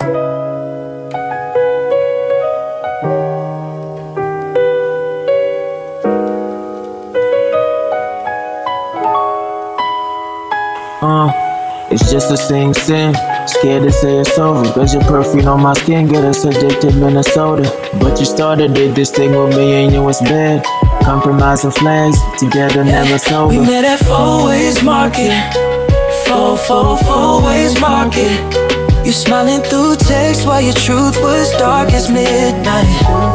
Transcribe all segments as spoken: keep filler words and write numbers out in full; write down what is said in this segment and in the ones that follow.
Uh, it's just a sing sin. Scared to say it's over, cause your perfume on my skin get us addicted, Minnesota. But you started it, this thing with me ain't you, it's bad. Compromising flags, together never sober. We met at Four Ways Market. Four, four, four ways market. You smiling through text while your truth was dark as midnight.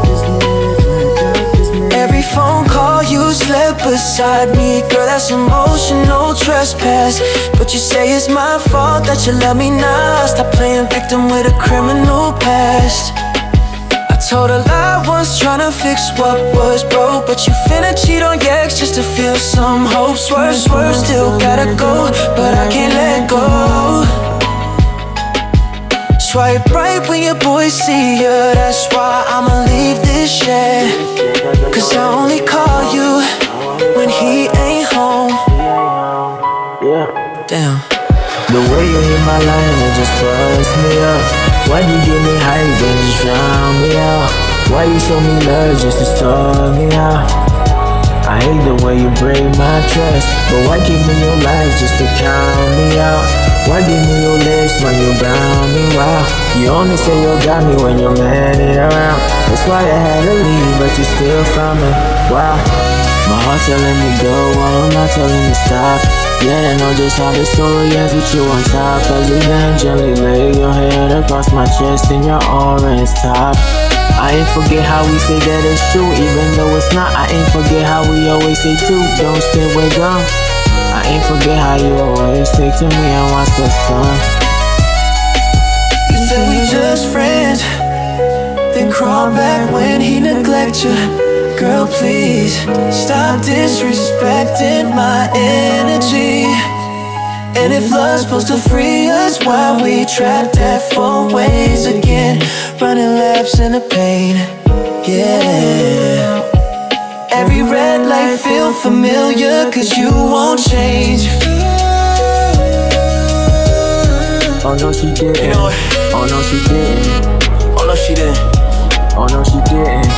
Every phone call you slept beside me. Girl, that's emotional trespass. But you say it's my fault that you love me now. Stop playing victim with a criminal past. I told a lie once tryna fix what was broke, but you finna cheat on your ex just to feel some hope. Swerve, swerve, still gotta go, but I can't let go. Swipe right when your boys see ya. That's why I'ma leave this shit. Cause I only call you when he ain't home. Yeah. Damn. The way you hit my line, it just fucks me up. Why you give me hype and just drown me out? Why you show me love just to start me out? I hate the way you break my trust, but why give me your life just to count me out? Why give me your lips when you bound me wild? You only say you got me when you're mad it around. That's why I had to leave, but you still found me. Wow. My heart telling me go, while I'm not telling me stop. Yeah, I know just how the story ends with you on top. As you then gently lay your head across my chest in your orange top. I ain't forget how we say that it's true, even though it's not. I ain't forget how we always say too, don't stay way gone. I ain't forget how you always take to me and watch the sun. You said we just friends, then crawl back when he neglect you. Girl, please stop disrespecting my energy. And if love's supposed to free us, why we trapped at four ways again? Running laps in the pain, yeah. Every red light feel familiar, cause you won't change. Oh no she didn't. You know what? Oh no she didn't. Oh no she didn't. Oh no she didn't.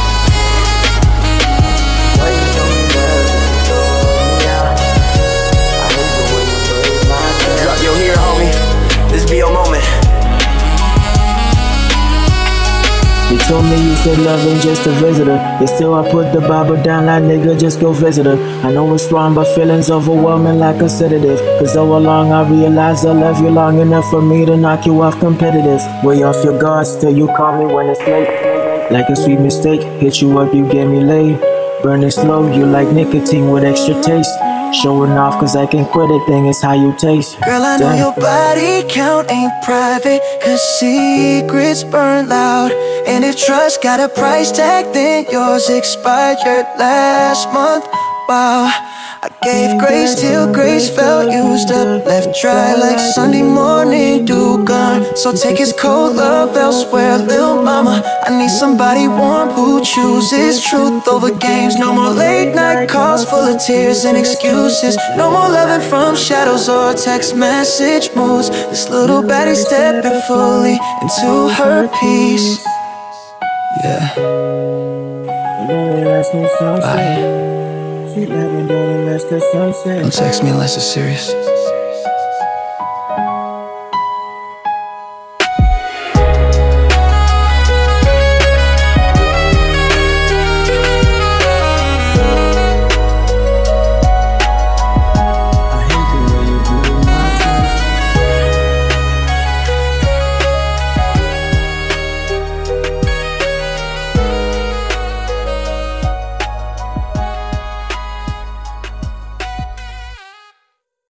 Why you show me love and throw me out? I hate the way you break my trust. Drop your ear, homie. This be your moment. You told me you said love ain't just a visitor. Yet still I put the Bible down like nigga, just go visit her. I know it's wrong, but feelings overwhelming like a sedative. Cause all along I realized I love you long enough for me to knock you off competitive. Way off your guard, still you call me when it's late. Like a sweet mistake, hit you up, you get me laid. Burning slow, you like nicotine with extra taste. Showing off cause I can quit it, thing is how you taste. Girl, I know your body count ain't private, cause secrets burn loud. And if trust got a price tag, then yours expired last month. Wow, I gave grace till grace felt used up. Left dry like Sunday morning dew gone. So take his cold love elsewhere, lil' mama. I need somebody warm who chooses truth over games. No more late night calls full of tears and excuses. No more loving from shadows or text message moods. This little baddie stepping fully into her peace. Yeah. Bye. Don't text me unless it's serious.